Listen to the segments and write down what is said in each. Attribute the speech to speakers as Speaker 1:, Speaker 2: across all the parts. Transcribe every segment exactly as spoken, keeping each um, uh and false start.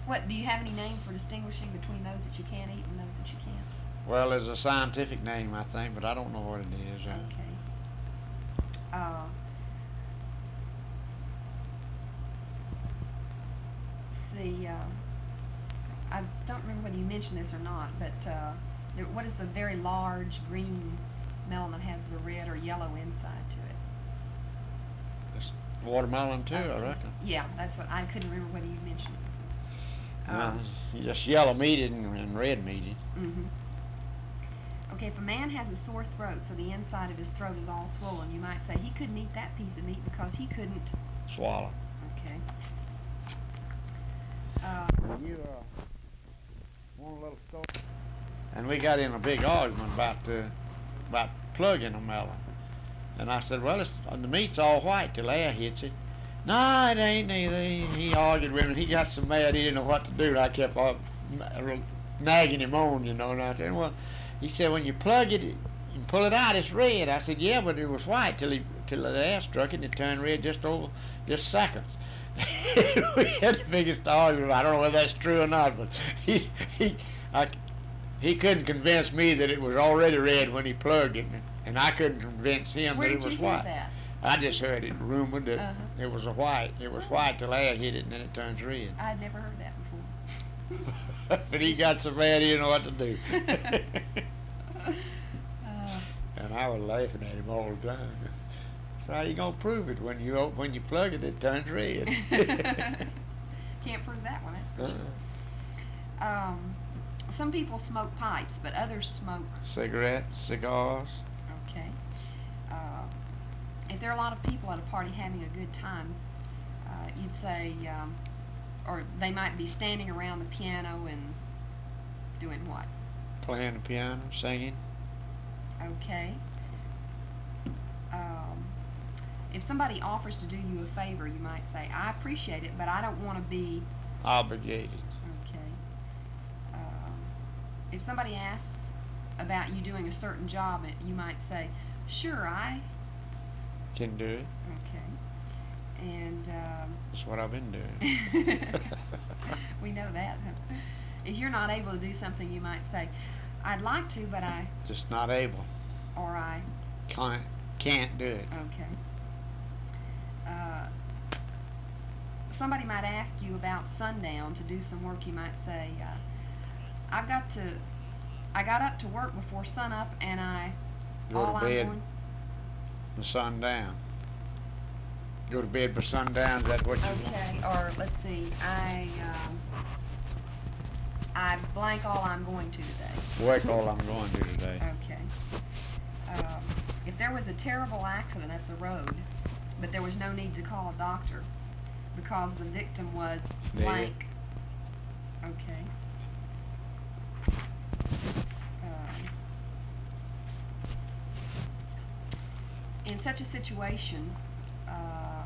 Speaker 1: What, do you have any name for distinguishing between those that you can eat and those that you can't?
Speaker 2: Well, there's a scientific name, I think, but I don't know what it is. Uh,
Speaker 1: Okay. Uh, see, uh, I don't remember whether you mentioned this or not, but uh, there, what is the very large green melon that has the red or yellow inside to it?
Speaker 2: it's watermelon too, I
Speaker 1: Okay.
Speaker 2: reckon.
Speaker 1: Yeah, that's what I couldn't remember whether you mentioned it.
Speaker 2: Uh,
Speaker 1: Um,
Speaker 2: just yellow meated and, and red meated.
Speaker 1: Mm-hmm. Okay, if a man has a sore throat, so the inside of his throat is all swollen, you might say he couldn't eat that piece of meat because he couldn't.
Speaker 2: Swallow.
Speaker 1: Okay. Uh,
Speaker 2: You uh, want a little story? And we got in a big argument about the about plugging a melon. And I said, well, it's, the meat's all white till air hits it. No, it ain't neither. He, he argued with me. He got so mad he didn't know what to do. And I kept on nagging him on, you know. And I said, well, he said, when you plug it, you pull it out, it's red. I said, yeah, but it was white till he till the air struck it and it turned red just over just seconds. We had the biggest argument. I don't know whether that's true or not, but he he I, he couldn't convince me that it was already red when he plugged it, and I couldn't convince him
Speaker 1: where
Speaker 2: that
Speaker 1: did
Speaker 2: it was
Speaker 1: you hear
Speaker 2: white.
Speaker 1: that?
Speaker 2: I just heard it rumored that
Speaker 1: Uh-huh.
Speaker 2: it was a white. It was white till air hit it, and then it turns red.
Speaker 1: I had never heard that before.
Speaker 2: But he got so mad he didn't know what to do.
Speaker 1: uh,
Speaker 2: And I was laughing at him all the time. So how you gonna prove it when you op- when you plug it, it turns red?
Speaker 1: Can't prove that one, that's for
Speaker 2: Uh,
Speaker 1: sure. Um, some people smoke pipes, but others smoke.
Speaker 2: Cigarettes, cigars.
Speaker 1: Okay. Uh, if there are a lot of people at a party having a good time, uh, you'd say, um, or they might be standing around the piano and doing what?
Speaker 2: Playing the piano, singing.
Speaker 1: Okay. Um, if somebody offers to do you a favor, you might say, I appreciate it, but I don't want to be.
Speaker 2: Obligated.
Speaker 1: Okay. Um, if somebody asks about you doing a certain job, you might say, sure, I.
Speaker 2: Can do it.
Speaker 1: Okay. And um,
Speaker 2: That's what I've been doing.
Speaker 1: we know that. If you're not able to do something, you might say, I'd like to, but I.
Speaker 2: Just not able.
Speaker 1: Or I.
Speaker 2: Can't, can't do it.
Speaker 1: Okay. Uh, somebody might ask you about sundown to do some work. You might say, uh, I've got to, I got up to work before sunup, and I,
Speaker 2: Go
Speaker 1: all
Speaker 2: to bed
Speaker 1: I'm going,
Speaker 2: for sundown. Go to bed for sundown. Is that what you want?
Speaker 1: okay, or let's see, I, um, I blank all I'm going to today.
Speaker 2: Work all I'm going to today.
Speaker 1: Okay. Um, if there was a terrible accident at the road, but there was no need to call a doctor because the victim was
Speaker 2: Dead.
Speaker 1: blank. Okay. Um, in such a situation, uh,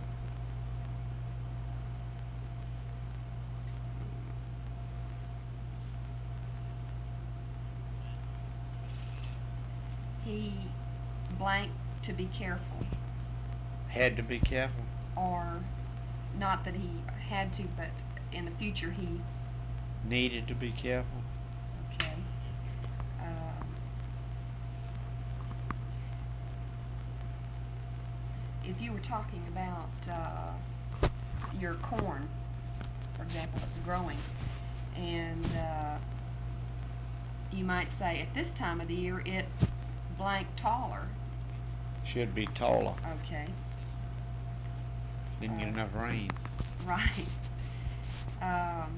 Speaker 1: he blank to be careful,
Speaker 2: Had to be careful.
Speaker 1: or not that he had to, but in the future he.
Speaker 2: Needed to be careful.
Speaker 1: Okay. Um, if you were talking about uh, your corn, for example, that's growing, and uh, you might say at this time of the year it blank taller.
Speaker 2: Should be taller.
Speaker 1: Okay.
Speaker 2: Didn't get enough rain.
Speaker 1: Right. Um,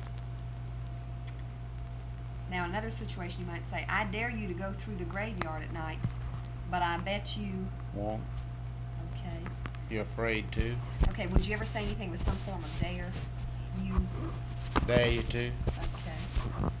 Speaker 1: now, another situation you might say, I dare you to go through the graveyard at night, but I bet you.
Speaker 2: Won't.
Speaker 1: Okay.
Speaker 2: You're afraid to.
Speaker 1: Okay, would you ever say anything with some form of dare? You.
Speaker 2: Dare you to.
Speaker 1: Okay.